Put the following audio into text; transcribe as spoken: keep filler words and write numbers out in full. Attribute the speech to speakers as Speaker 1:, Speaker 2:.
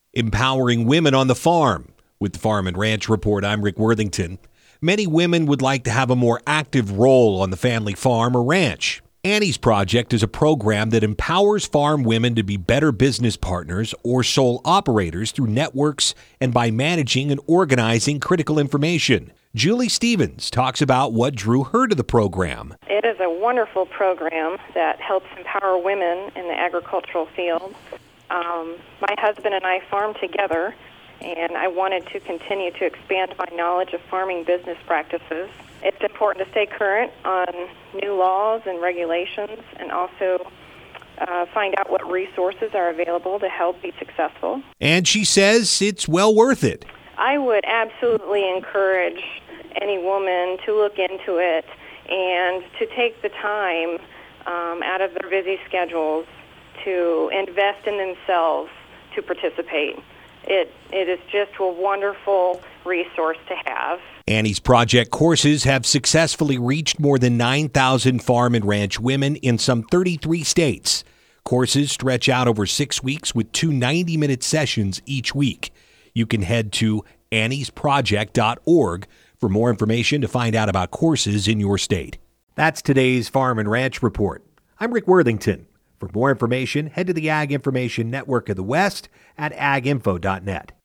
Speaker 1: Empowering women on the farm. With the Farm and Ranch Report, I'm Rick Worthington. Many women would like to have a more active role on the family farm or ranch. Annie's Project is a program that empowers farm women to be better business partners or sole operators through networks and by managing and organizing critical information. Julie Stevens talks about what drew her to the program.
Speaker 2: It is a wonderful program that helps empower women in the agricultural field. Um, my husband and I farm together, and I wanted to continue to expand my knowledge of farming business practices. It's important to stay current on new laws and regulations and also uh, find out what resources are available to help be successful.
Speaker 1: And she says it's well worth it.
Speaker 2: I would absolutely encourage any woman to look into it and to take the time um, out of their busy schedules to invest in themselves to participate. It It is just a wonderful resource to have.
Speaker 1: Annie's Project courses have successfully reached more than nine thousand farm and ranch women in some thirty-three states. Courses stretch out over six weeks with two ninety-minute sessions each week. You can head to annies project dot org for more information to find out about courses in your state. That's today's Farm and Ranch Report. I'm Rick Worthington. For more information, head to the Ag Information Network of the West at ag info dot net.